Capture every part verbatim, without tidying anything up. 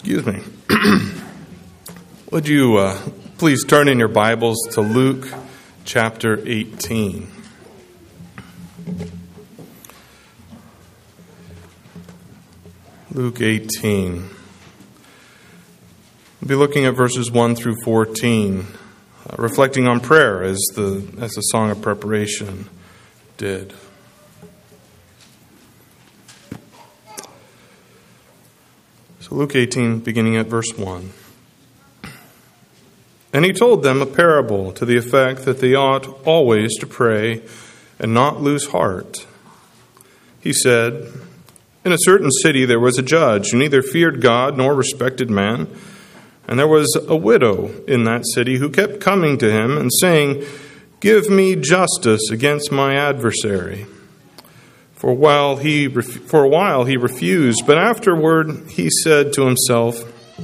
Excuse me. Would you uh, please turn in your Bibles to Luke chapter eighteen. Luke eighteen. We'll be looking at verses one through fourteen, uh, reflecting on prayer as the as the song of preparation did. So Luke eighteen, beginning at verse one. And he told them a parable to the effect that they ought always to pray and not lose heart. He said, in a certain city there was a judge who neither feared God nor respected man. And there was a widow in that city who kept coming to him and saying, give me justice against my adversary. For a while he, for a while he refused, but afterward he said to himself,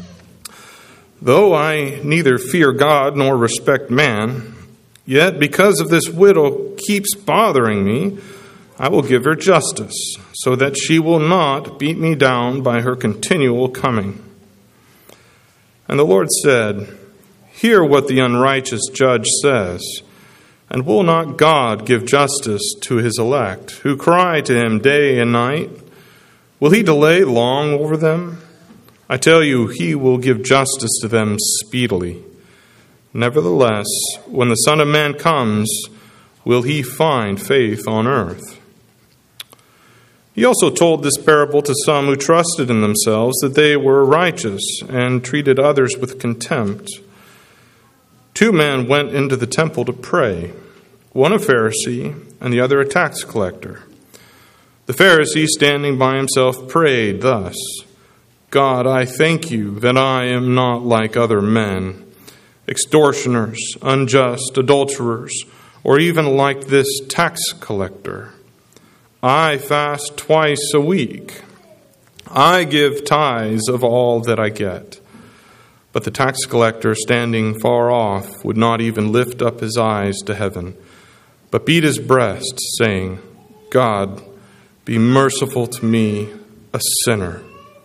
though I neither fear God nor respect man, yet because of this widow keeps bothering me, I will give her justice, so that she will not beat me down by her continual coming. And the Lord said, hear what the unrighteous judge says. And will not God give justice to his elect, who cry to him day and night? Will he delay long over them? I tell you, he will give justice to them speedily. Nevertheless, when the Son of Man comes, will he find faith on earth? He also told this parable to some who trusted in themselves that they were righteous and treated others with contempt. Two men went into the temple to pray, one a Pharisee and the other a tax collector. The Pharisee, standing by himself, prayed thus, God, I thank you that I am not like other men, extortioners, unjust, adulterers, or even like this tax collector. I fast twice a week. I give tithes of all that I get. But the tax collector, standing far off, would not even lift up his eyes to heaven, but beat his breast, saying, God, be merciful to me, a sinner.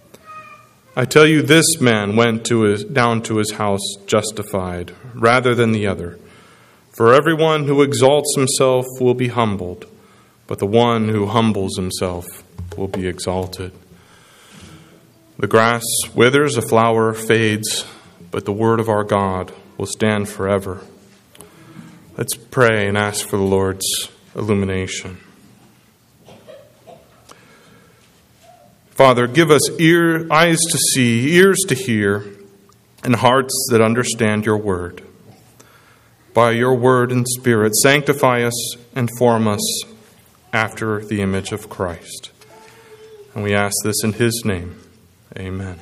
I tell you, this man went to his, down to his house justified, rather than the other. For everyone who exalts himself will be humbled, but the one who humbles himself will be exalted. The grass withers, a flower fades, but the word of our God will stand forever. Let's pray and ask for the Lord's illumination. Father, give us ear, eyes to see, ears to hear, and hearts that understand your word. By your word and spirit, sanctify us and form us after the image of Christ. And we ask this in his name. Amen.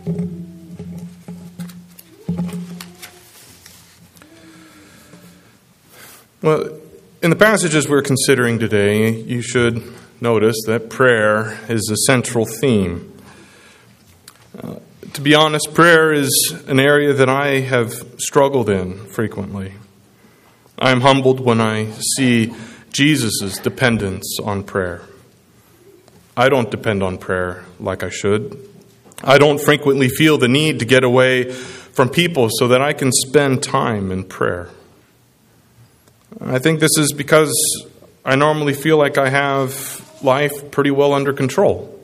Well, in the passages we're considering today, you should notice that prayer is a central theme. Uh, to be honest, prayer is an area that I have struggled in frequently. I am humbled when I see Jesus' dependence on prayer. I don't depend on prayer like I should. I don't frequently feel the need to get away from people so that I can spend time in prayer. I think this is because I normally feel like I have life pretty well under control.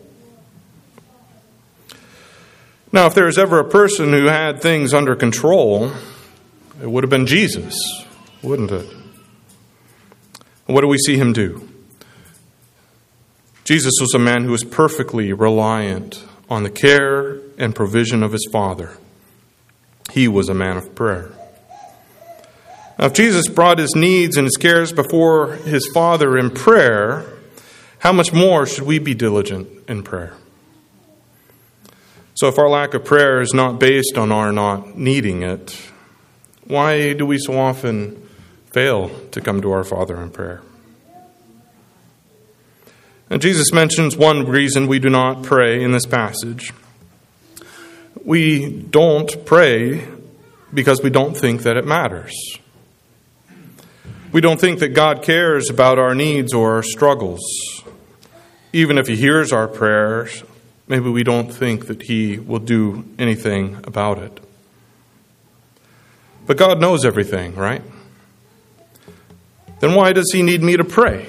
Now, if there was ever a person who had things under control, it would have been Jesus, wouldn't it? What do we see him do? Jesus was a man who was perfectly reliant on the care and provision of his Father. He was a man of prayer. Now, if Jesus brought his needs and his cares before his Father in prayer, how much more should we be diligent in prayer? So if our lack of prayer is not based on our not needing it, why do we so often fail to come to our Father in prayer? And Jesus mentions one reason we do not pray in this passage. We don't pray because we don't think that it matters. We don't think that God cares about our needs or our struggles. Even if he hears our prayers, maybe we don't think that He will do anything about it. But God knows everything, right? Then why does He need me to pray?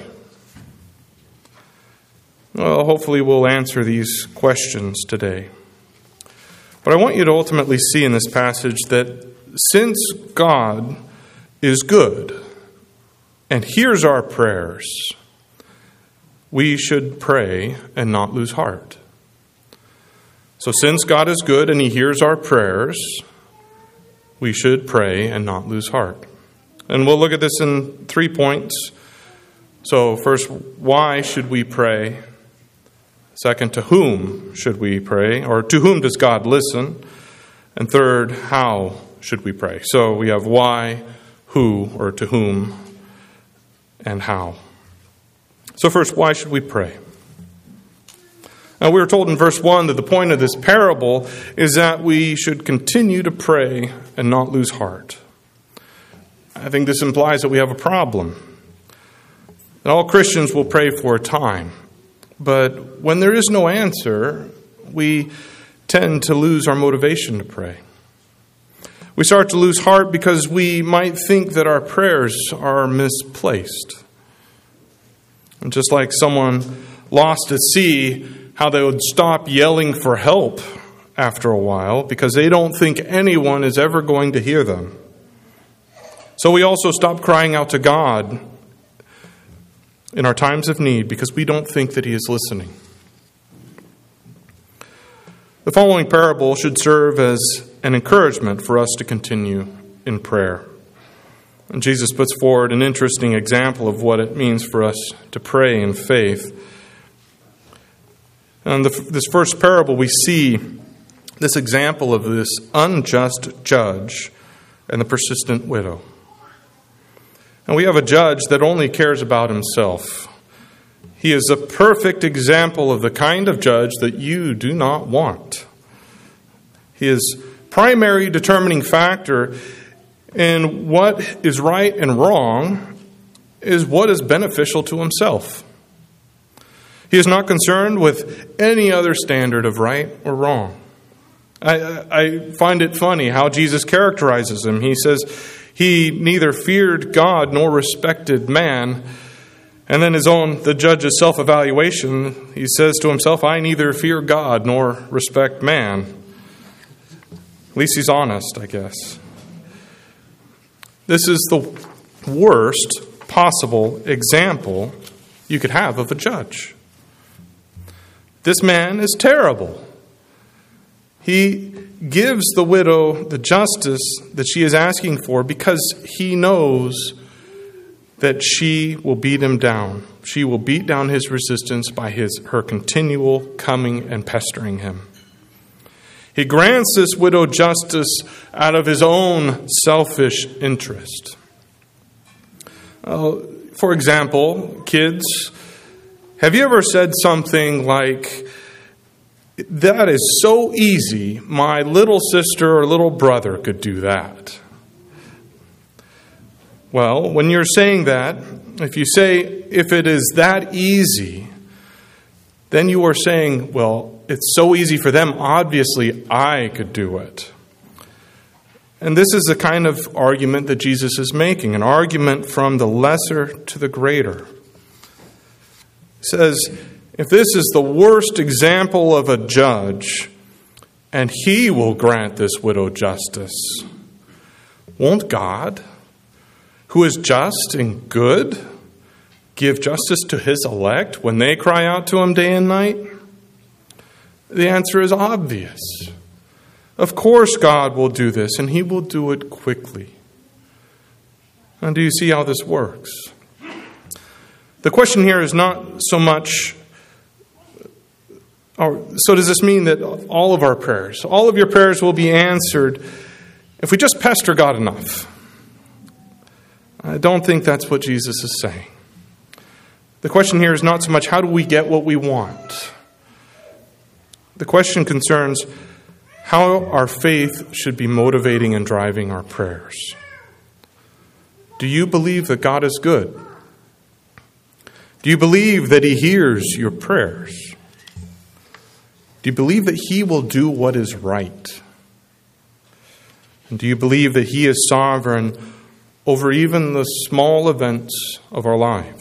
Well, hopefully we'll answer these questions today. But I want you to ultimately see in this passage that since God is good and hears our prayers, we should pray and not lose heart. So since God is good and He hears our prayers, we should pray and not lose heart. And we'll look at this in three points. So first, why should we pray? Second, to whom should we pray? Or to whom does God listen? And third, how should we pray? So we have why, who, or to whom, and how. So first, why should we pray? Now, we were told in verse one that the point of this parable is that we should continue to pray and not lose heart. I think this implies that we have a problem. That all Christians will pray for a time, but when there is no answer, we tend to lose our motivation to pray. We start to lose heart because we might think that our prayers are misplaced. And just like someone lost at sea, how they would stop yelling for help after a while because they don't think anyone is ever going to hear them. So we also stop crying out to God in our times of need because we don't think that He is listening. The following parable should serve as an encouragement for us to continue in prayer. And Jesus puts forward an interesting example of what it means for us to pray in faith. In this first parable, we see this example of this unjust judge and the persistent widow. And we have a judge that only cares about himself. He is a perfect example of the kind of judge that you do not want. His primary determining factor in what is right and wrong is what is beneficial to himself. He is not concerned with any other standard of right or wrong. I, I find it funny how Jesus characterizes him. He says he neither feared God nor respected man. And then his own, the judge's self-evaluation, he says to himself, I neither fear God nor respect man. At least he's honest, I guess. This is the worst possible example you could have of a judge. This man is terrible. He gives the widow the justice that she is asking for because he knows that she will beat him down. She will beat down his resistance by his her continual coming and pestering him. He grants this widow justice out of his own selfish interest. Uh, for example, kids, have you ever said something like, that is so easy, my little sister or little brother could do that? Well, when you're saying that, if you say, if it is that easy, then you are saying, well, it's so easy for them, obviously I could do it. And this is the kind of argument that Jesus is making, an argument from the lesser to the greater. He says, if this is the worst example of a judge, and he will grant this widow justice, won't God, who is just and good, give justice to his elect when they cry out to him day and night? The answer is obvious. Of course God will do this, and he will do it quickly. And do you see how this works? The question here is not so much, or, so does this mean that all of our prayers, all of your prayers will be answered if we just pester God enough? I don't think that's what Jesus is saying. The question here is not so much how do we get what we want. The question concerns how our faith should be motivating and driving our prayers. Do you believe that God is good? Do you believe that he hears your prayers? Do Do you believe that He will do what is right? And do you believe that He is sovereign over even the small events of our lives?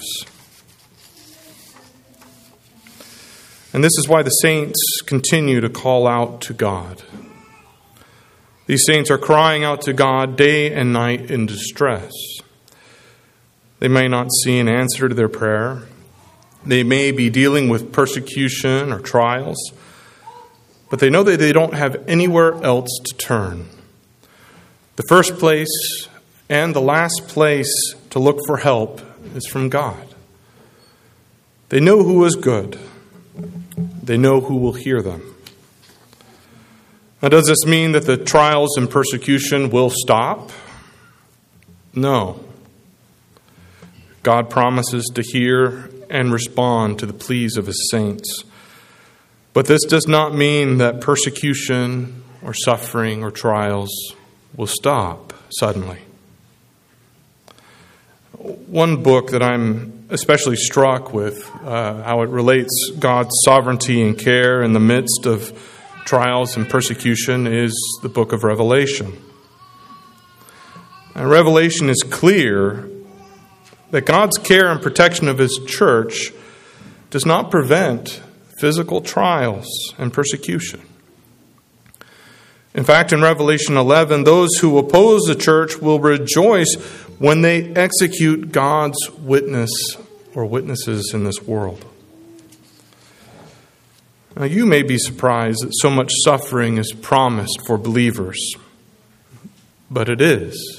And this is why the saints continue to call out to God. These saints are crying out to God day and night in distress. They may not see an answer to their prayer. They may be dealing with persecution or trials, but they know that they don't have anywhere else to turn. The first place and the last place to look for help is from God. They know who is good. They know who will hear them. Now, does this mean that the trials and persecution will stop? No. God promises to hear and respond to the pleas of His saints. But this does not mean that persecution or suffering or trials will stop suddenly. One book that I'm especially struck with, uh, how it relates God's sovereignty and care in the midst of trials and persecution, is the book of Revelation. And Revelation is clear that God's care and protection of His church does not prevent physical trials and persecution. In fact, in Revelation eleven, those who oppose the church will rejoice when they execute God's witness or witnesses in this world. Now, you may be surprised that so much suffering is promised for believers, but it is.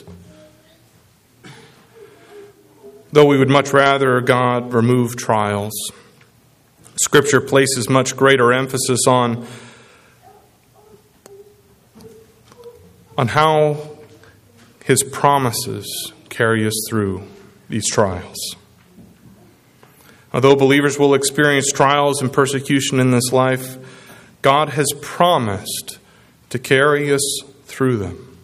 Though we would much rather God remove trials, Scripture places much greater emphasis on, on how His promises carry us through these trials. Although believers will experience trials and persecution in this life, God has promised to carry us through them.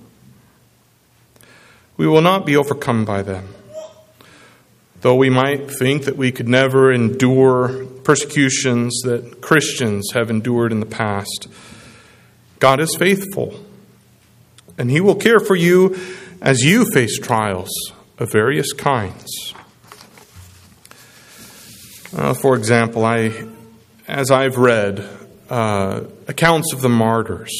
We will not be overcome by them. Though we might think that we could never endure persecutions that Christians have endured in the past, God is faithful, and He will care for you as you face trials of various kinds. Uh, for example, I, as I've read uh, accounts of the martyrs,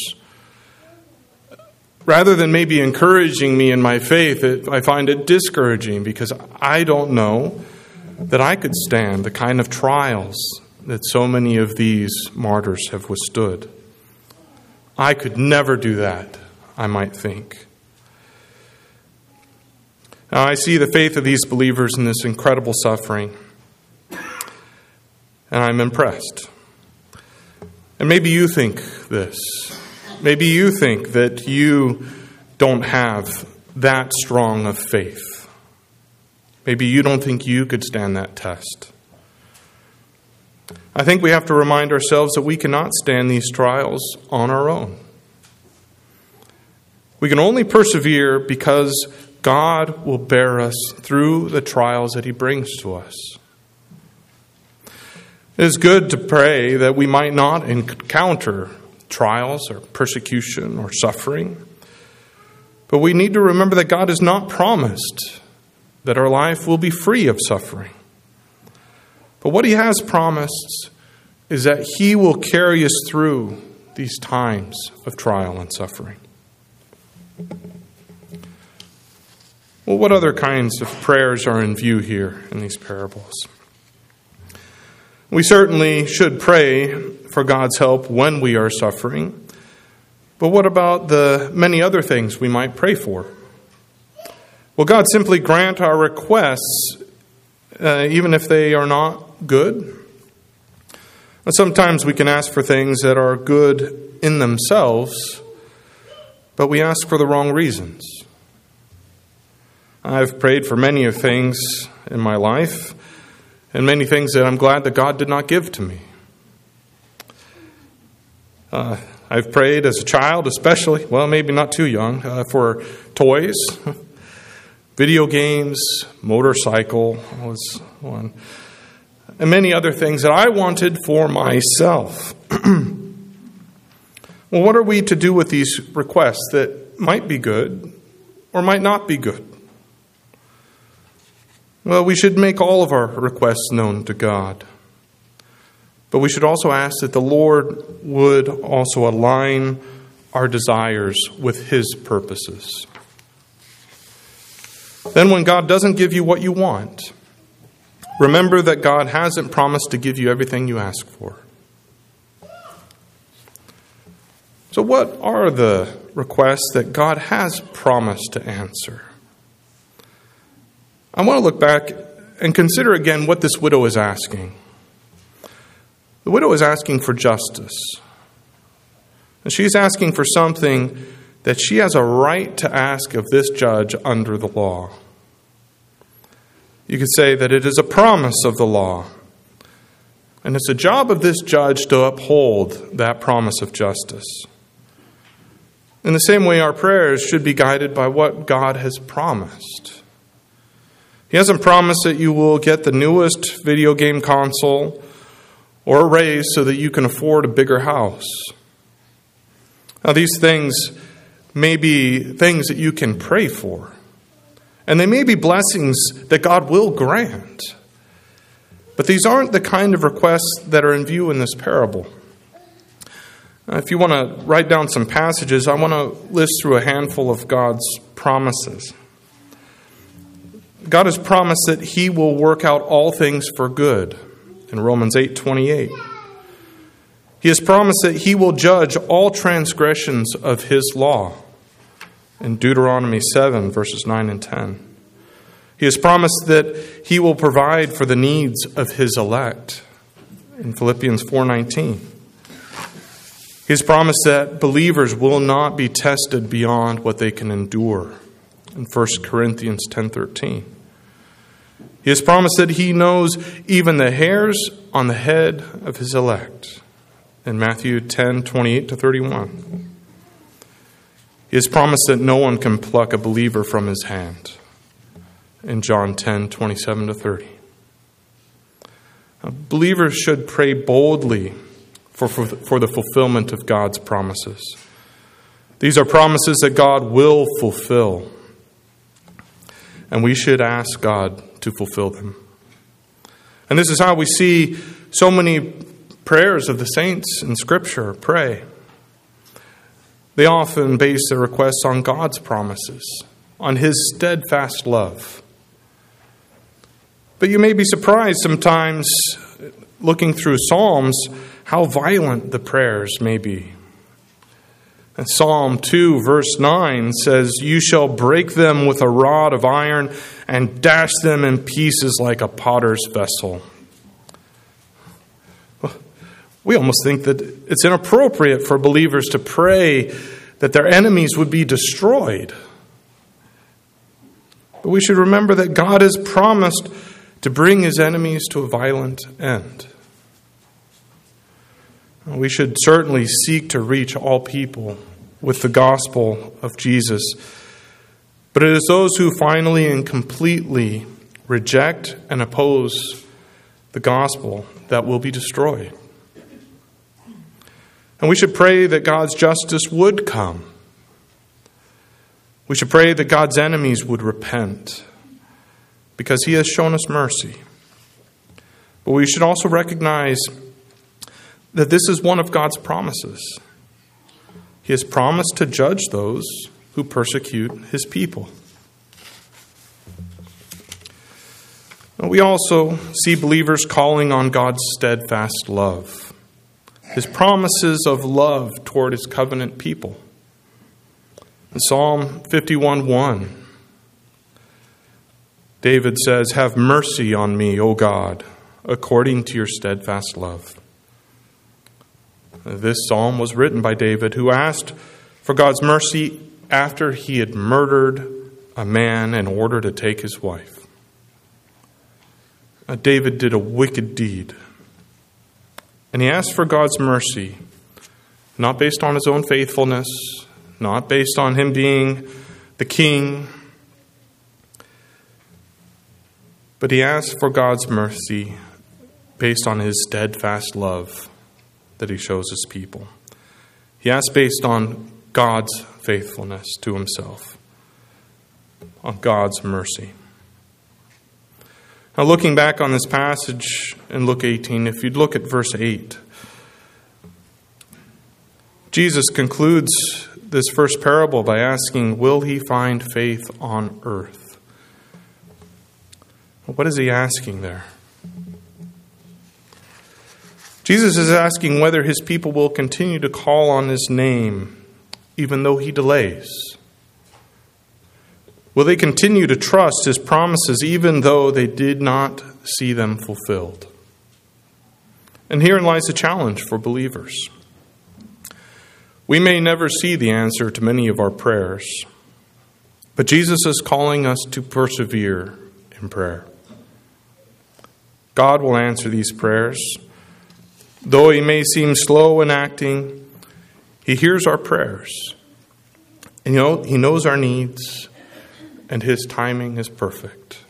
rather than maybe encouraging me in my faith, it, I find it discouraging because I don't know that I could stand the kind of trials that so many of these martyrs have withstood. I could never do that, I might think. Now, I see the faith of these believers in this incredible suffering, and I'm impressed. And maybe you think this. Maybe you think that you don't have that strong of faith. Maybe you don't think you could stand that test. I think we have to remind ourselves that we cannot stand these trials on our own. We can only persevere because God will bear us through the trials that He brings to us. It is good to pray that we might not encounter trials or persecution or suffering. But we need to remember that God has not promised that our life will be free of suffering. But what He has promised is that He will carry us through these times of trial and suffering. Well, what other kinds of prayers are in view here in these parables? We certainly should pray for God's help when we are suffering. But what about the many other things we might pray for? Will God simply grant our requests, uh, even if they are not good? Sometimes we can ask for things that are good in themselves, but we ask for the wrong reasons. I've prayed for many of things in my life, and many things that I'm glad that God did not give to me. Uh, I've prayed as a child, especially, well, maybe not too young, uh, for toys, video games, motorcycle was one, and many other things that I wanted for myself. Well, what are we to do with these requests that might be good or might not be good? Well, we should make all of our requests known to God. But we should also ask that the Lord would also align our desires with His purposes. Then when God doesn't give you what you want, remember that God hasn't promised to give you everything you ask for. So what are the requests that God has promised to answer? I want to look back and consider again what this widow is asking. The widow is asking for justice. And she's asking for something that she has a right to ask of this judge under the law. You could say that it is a promise of the law. And it's the job of this judge to uphold that promise of justice. In the same way, our prayers should be guided by what God has promised. He hasn't promised that you will get the newest video game console or a raise so that you can afford a bigger house. Now, these things may be things that you can pray for, and they may be blessings that God will grant. But these aren't the kind of requests that are in view in this parable. If you want to write down some passages, I want to list through a handful of God's promises. God has promised that He will work out all things for good in Romans eight twenty-eight. He has promised that He will judge all transgressions of His law in Deuteronomy seven, verses nine and ten. He has promised that He will provide for the needs of His elect in Philippians four nineteen. He has promised that believers will not be tested beyond what they can endure in First Corinthians ten thirteen. He has promised that He knows even the hairs on the head of His elect in Matthew ten twenty-eight to thirty-one. He has promised that no one can pluck a believer from His hand in John ten twenty-seven to thirty. Now, believers should pray boldly For, for, for the fulfillment of God's promises. These are promises that God will fulfill. And we should ask God to fulfill them. And this is how we see so many prayers of the saints in Scripture pray. They often base their requests on God's promises, on His steadfast love. But you may be surprised sometimes, looking through Psalms, how violent the prayers may be. And Psalm two, verse nine says, "You shall break them with a rod of iron and dash them in pieces like a potter's vessel." We almost think that it's inappropriate for believers to pray that their enemies would be destroyed. But we should remember that God has promised to bring His enemies to a violent end. We should certainly seek to reach all people with the gospel of Jesus. But it is those who finally and completely reject and oppose the gospel that will be destroyed. And we should pray that God's justice would come. We should pray that God's enemies would repent, because He has shown us mercy. But we should also recognize that this is one of God's promises. He has promised to judge those who persecute His people. We also see believers calling on God's steadfast love, His promises of love toward His covenant people. In Psalm fifty-one one, David says, "Have mercy on me, O God, according to your steadfast love." This psalm was written by David, who asked for God's mercy after he had murdered a man in order to take his wife. David did a wicked deed, and he asked for God's mercy, not based on his own faithfulness, not based on him being the king, but he asked for God's mercy based on His steadfast love that he shows his people. He asks based on God's faithfulness to himself, on God's mercy. Now, looking back on this passage in Luke eighteen, if you'd look at verse eight, Jesus concludes this first parable by asking, will he find faith on earth? What is he asking there? Jesus is asking whether his people will continue to call on his name even though he delays. Will they continue to trust his promises even though they did not see them fulfilled? And herein lies the challenge for believers. We may never see the answer to many of our prayers, but Jesus is calling us to persevere in prayer. God will answer these prayers. Though he may seem slow in acting, he hears our prayers. And you know, he knows our needs, and his timing is perfect.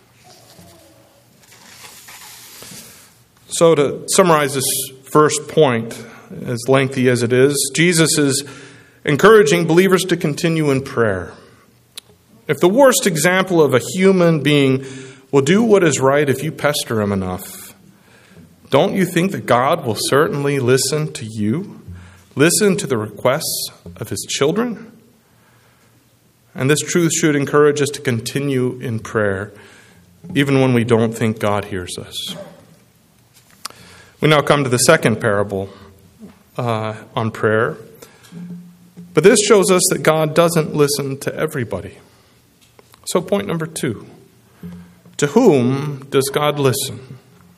So to summarize this first point, as lengthy as it is, Jesus is encouraging believers to continue in prayer. If the worst example of a human being will do what is right if you pester him enough, don't you think that God will certainly listen to you? Listen to the requests of his children? And this truth should encourage us to continue in prayer, even when we don't think God hears us. We now come to the second parable uh, on prayer. But this shows us that God doesn't listen to everybody. So point number two. To whom does God listen?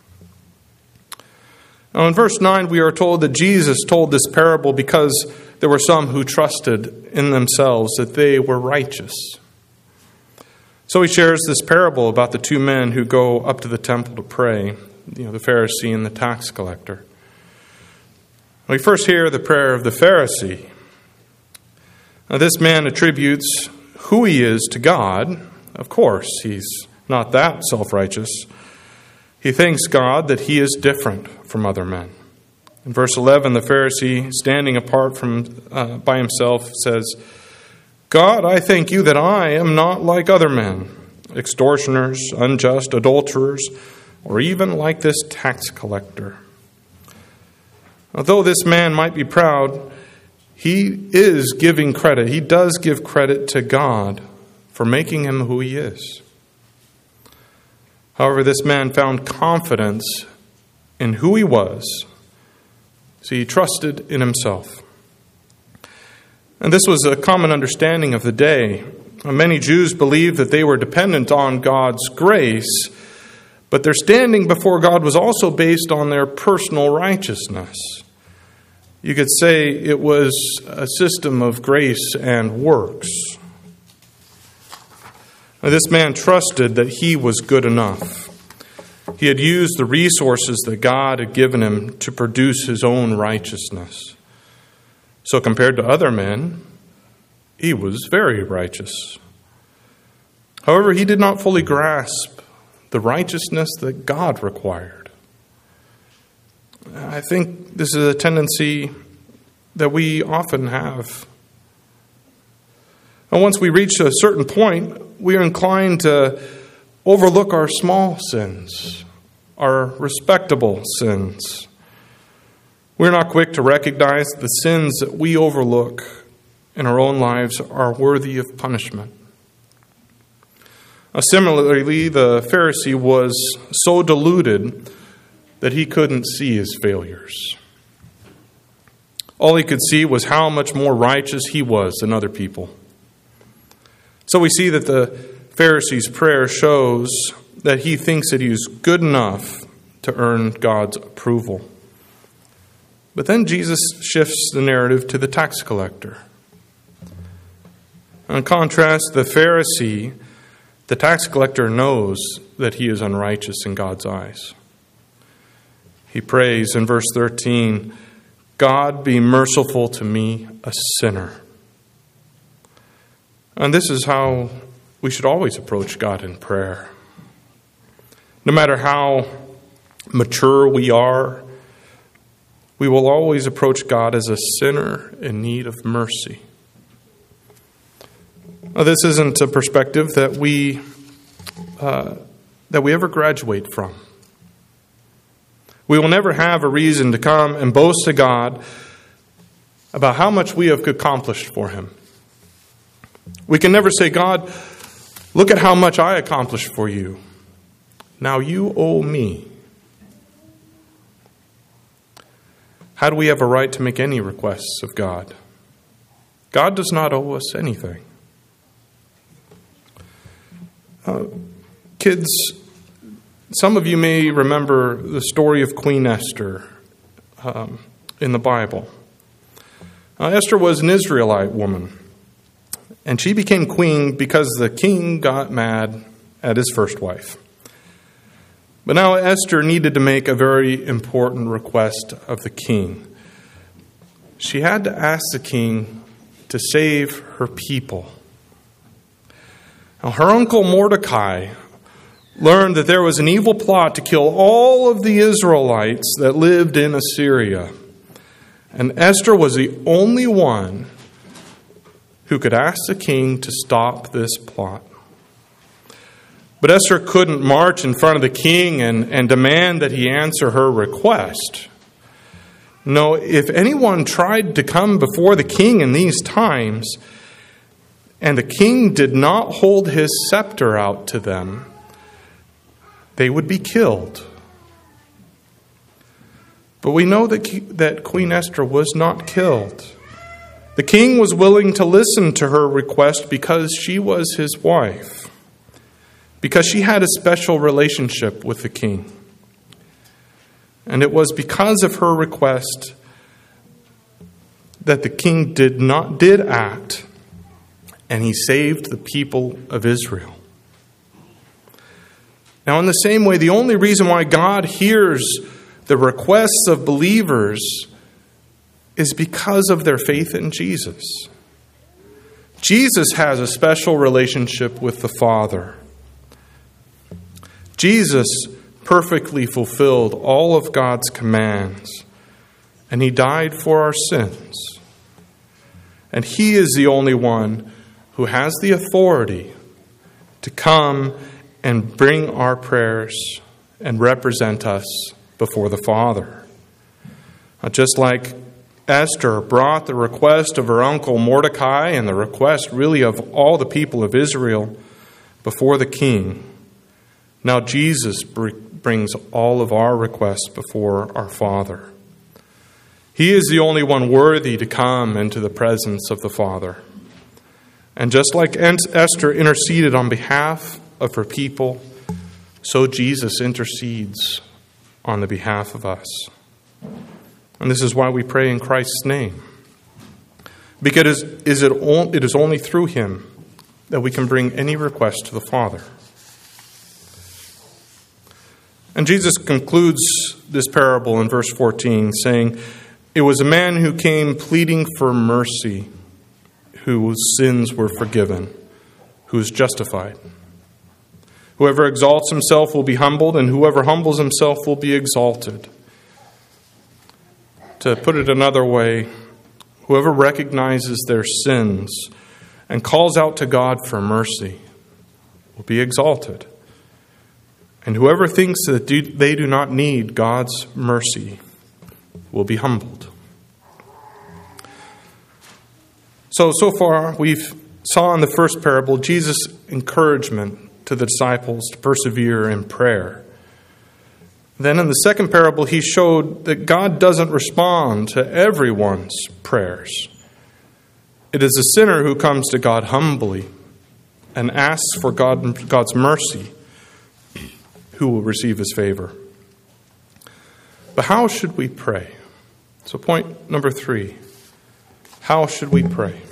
Now in verse nine we are told that Jesus told this parable because there were some who trusted in themselves that they were righteous. So he shares this parable about the two men who go up to the temple to pray, you know, the Pharisee and the tax collector. We first hear the prayer of the Pharisee. Now this man attributes who he is to God. Of course, he's not that self-righteous. He thanks God that he is different from other men. In verse eleven, the Pharisee, standing apart from uh, by himself, says, God, I thank you that I am not like other men, extortioners, unjust, adulterers, or even like this tax collector. Although this man might be proud, he is giving credit. He does give credit to God for making him who he is. However, this man found confidence in who he was. So he trusted in himself. And this was a common understanding of the day. Many Jews believed that they were dependent on God's grace, but their standing before God was also based on their personal righteousness. You could say it was a system of grace and works. Now, this man trusted that he was good enough. He had used the resources that God had given him to produce his own righteousness. So compared to other men, he was very righteous. However, he did not fully grasp the righteousness that God required. I think this is a tendency that we often have. And once we reach a certain point, we are inclined to overlook our small sins, our respectable sins. We're not quick to recognize the sins that we overlook in our own lives are worthy of punishment. Uh, similarly, the Pharisee was so deluded that he couldn't see his failures. All he could see was how much more righteous he was than other people. So we see that the Pharisee's prayer shows that he thinks that he is good enough to earn God's approval. But then Jesus shifts the narrative to the tax collector. In contrast, the Pharisee, the tax collector, knows that he is unrighteous in God's eyes. He prays in verse thirteen, God, be merciful to me, a sinner. And this is how we should always approach God in prayer. No matter how mature we are, we will always approach God as a sinner in need of mercy. Now, this isn't a perspective that we uh, that we ever graduate from. We will never have a reason to come and boast to God about how much we have accomplished for Him. We can never say, God, look at how much I accomplished for you. Now you owe me. How do we have a right to make any requests of God? God does not owe us anything. Uh, kids, some of you may remember the story of Queen Esther um, in the Bible. Uh, Esther was an Israelite woman, and she became queen because the king got mad at his first wife. But now Esther needed to make a very important request of the king. She had to ask the king to save her people. Now, her uncle Mordecai learned that there was an evil plot to kill all of the Israelites that lived in Assyria. And Esther was the only one who could ask the king to stop this plot. But Esther couldn't march in front of the king and, and demand that he answer her request. No, if anyone tried to come before the king in these times, and the king did not hold his scepter out to them, they would be killed. But we know that, that Queen Esther was not killed. The king was willing to listen to her request because she was his wife, because she had a special relationship with the king. And it was because of her request that the king did not did act, and he saved the people of Israel. Now, in the same way, the only reason why God hears the requests of believers is because of their faith in Jesus. Jesus has a special relationship with the Father. Jesus perfectly fulfilled all of God's commands, and He died for our sins. And He is the only one who has the authority to come and bring our prayers and represent us before the Father. Just like Esther brought the request of her uncle Mordecai and the request really of all the people of Israel before the king, now Jesus brings all of our requests before our Father. He is the only one worthy to come into the presence of the Father. And just like Esther interceded on behalf of her people, so Jesus intercedes on the behalf of us. And this is why we pray in Christ's name. Because it is, it is only through Him that we can bring any request to the Father. And Jesus concludes this parable in verse fourteen, saying, "It was a man who came pleading for mercy, whose sins were forgiven, who is justified. Whoever exalts himself will be humbled, and whoever humbles himself will be exalted." To put it another way, whoever recognizes their sins and calls out to God for mercy will be exalted. And whoever thinks that they do not need God's mercy will be humbled. So, so far, we've saw in the first parable Jesus' encouragement to the disciples to persevere in prayer. Then in the second parable, he showed that God doesn't respond to everyone's prayers. It is a sinner who comes to God humbly and asks for God, God's mercy who will receive His favor. But how should we pray? So point number three, how should we pray?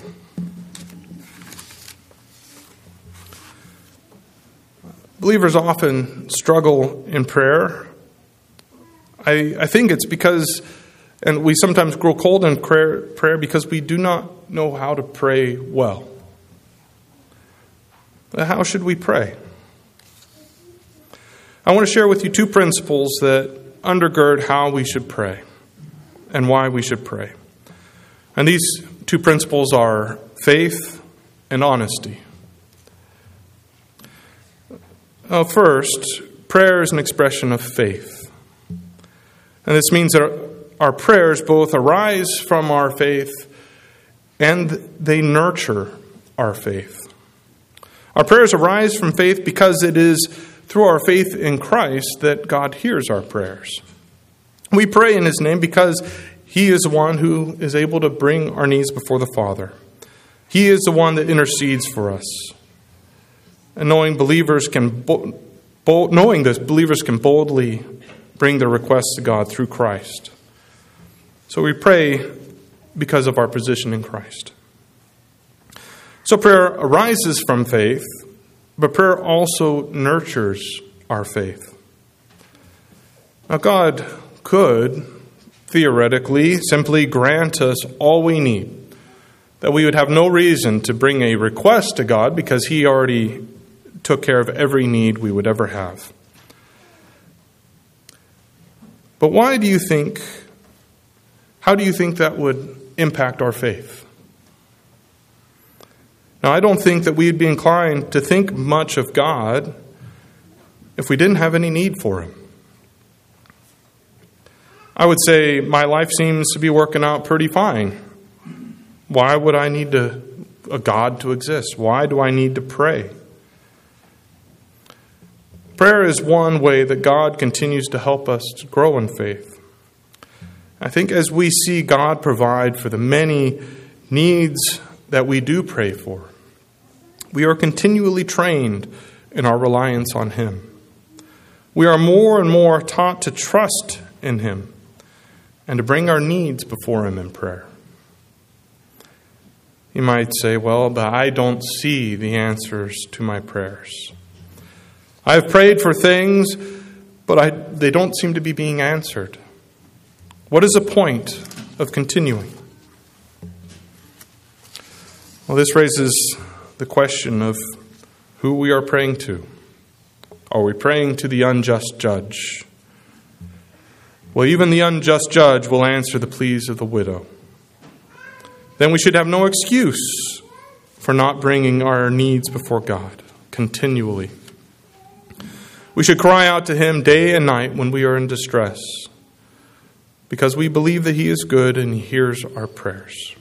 Believers often struggle in prayer. I, I think it's because, and we sometimes grow cold in prayer, prayer because we do not know how to pray well. But how should we pray? I want to share with you two principles that undergird how we should pray. and why we should pray. And these two principles are faith and honesty. Uh, first, prayer is an expression of faith. And this means that our prayers both arise from our faith and they nurture our faith. Our prayers arise from faith because it is through our faith in Christ that God hears our prayers. We pray in His name because He is the one who is able to bring our needs before the Father. He is the one that intercedes for us. And knowing believers can, knowing this, believers can boldly bring their requests to God through Christ. So we pray because of our position in Christ. So prayer arises from faith, but prayer also nurtures our faith. Now God could, theoretically, simply grant us all we need, that we would have no reason to bring a request to God because He already took care of every need we would ever have. But why do you think, how do you think that would impact our faith? Now, I don't think that we'd be inclined to think much of God if we didn't have any need for Him. I would say my life seems to be working out pretty fine. Why would I need to, a God to exist? Why do I need to pray? Prayer is one way that God continues to help us to grow in faith. I think as we see God provide for the many needs that we do pray for, we are continually trained in our reliance on Him. We are more and more taught to trust in Him and to bring our needs before Him in prayer. You might say, well, but I don't see the answers to my prayers. I've prayed for things, but I, they don't seem to be being answered. What is the point of continuing? Well, this raises the question of who we are praying to. Are we praying to the unjust judge? Well, even the unjust judge will answer the pleas of the widow. Then we should have no excuse for not bringing our needs before God continually. We should cry out to Him day and night when we are in distress, because we believe that He is good and He hears our prayers.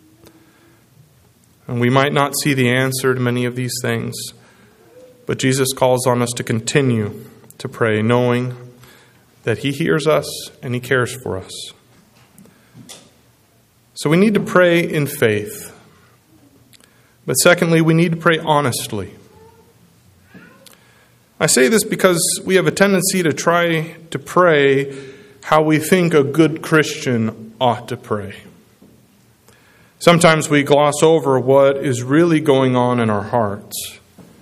And we might not see the answer to many of these things, but Jesus calls on us to continue to pray, knowing that He hears us and He cares for us. So we need to pray in faith. But secondly, we need to pray honestly. I say this because we have a tendency to try to pray how we think a good Christian ought to pray. Sometimes we gloss over what is really going on in our hearts.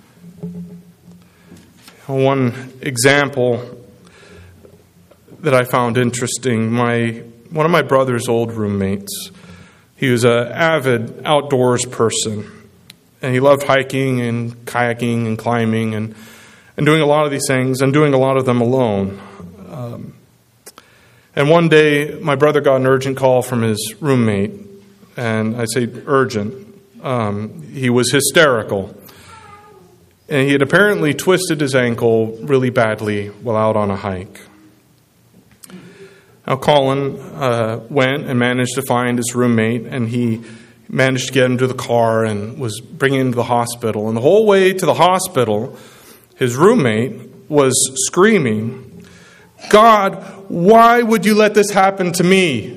One example that I found interesting, my one of my brother's old roommates, he was an avid outdoors person, and he loved hiking and kayaking and climbing and, and doing a lot of these things and doing a lot of them alone. Um, and one day, my brother got an urgent call from his roommate. And I say urgent. Um, he was hysterical. And he had apparently twisted his ankle really badly while out on a hike. Now Colin uh, went and managed to find his roommate, and he managed to get him to the car and was bringing him to the hospital. And the whole way to the hospital, his roommate was screaming, "God, why would you let this happen to me?"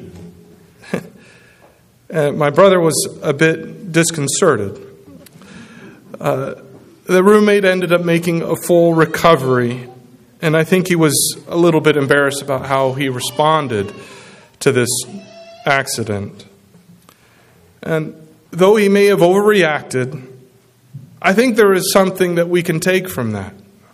Uh, my brother was a bit disconcerted. Uh, the roommate ended up making a full recovery, and I think he was a little bit embarrassed about how he responded to this accident. And though he may have overreacted, I think there is something that we can take from that.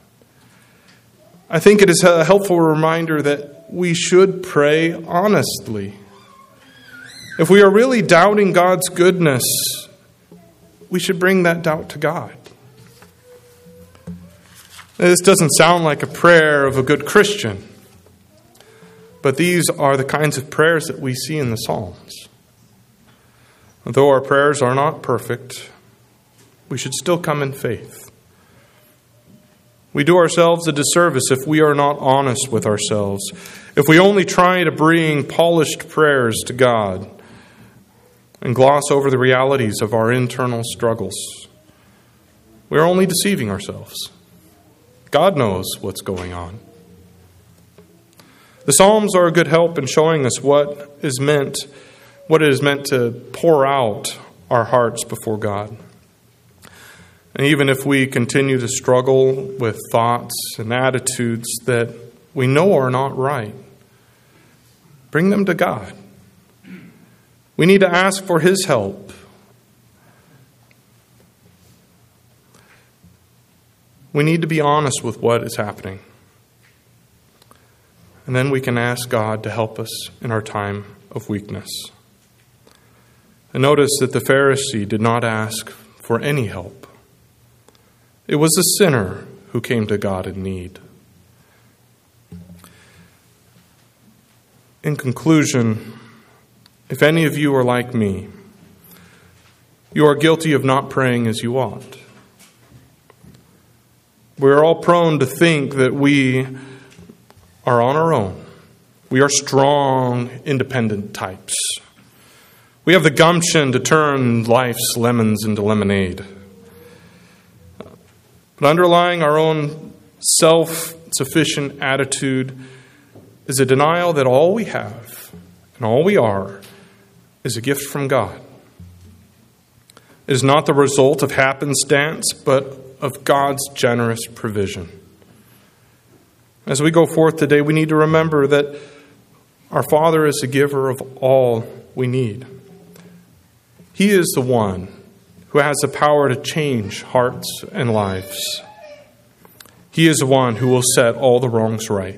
I think it is a helpful reminder that we should pray honestly. If we are really doubting God's goodness, we should bring that doubt to God. This doesn't sound like a prayer of a good Christian. But these are the kinds of prayers that we see in the Psalms. Though our prayers are not perfect, we should still come in faith. We do ourselves a disservice if we are not honest with ourselves, if we only try to bring polished prayers to God and gloss over the realities of our internal struggles. We are only deceiving ourselves. God knows what's going on. The Psalms are a good help in showing us what is meant, what it is meant to pour out our hearts before God. And even if we continue to struggle with thoughts and attitudes that we know are not right, bring them to God. We need to ask for His help. We need to be honest with what is happening. And then we can ask God to help us in our time of weakness. And notice that the Pharisee did not ask for any help. It was the sinner who came to God in need. In conclusion, if any of you are like me, you are guilty of not praying as you ought. We are all prone to think that we are on our own. We are strong, independent types. We have the gumption to turn life's lemons into lemonade. But underlying our own self-sufficient attitude is a denial that all we have and all we are is a gift from God. It is not the result of happenstance, but of God's generous provision. As we go forth today, we need to remember that our Father is the giver of all we need. He is the one who has the power to change hearts and lives. He is the one who will set all the wrongs right.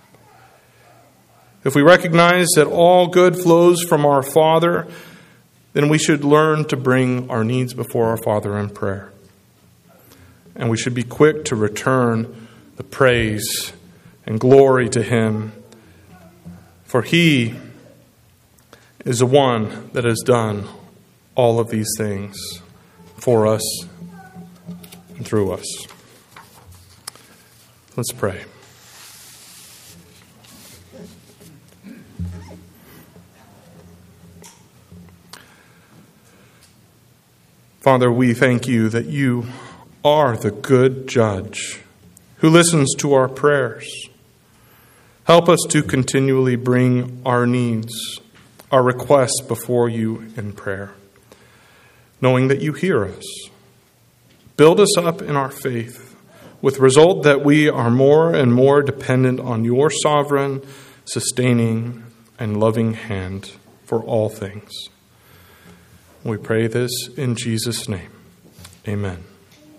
If we recognize that all good flows from our Father, then we should learn to bring our needs before our Father in prayer. And we should be quick to return the praise and glory to Him, for He is the one that has done all of these things for us and through us. Let's pray. Father, we thank You that You are the good judge who listens to our prayers. Help us to continually bring our needs, our requests before You in prayer, knowing that You hear us. Build us up in our faith, with result that we are more and more dependent on Your sovereign, sustaining, and loving hand for all things. We pray this in Jesus' name. Amen.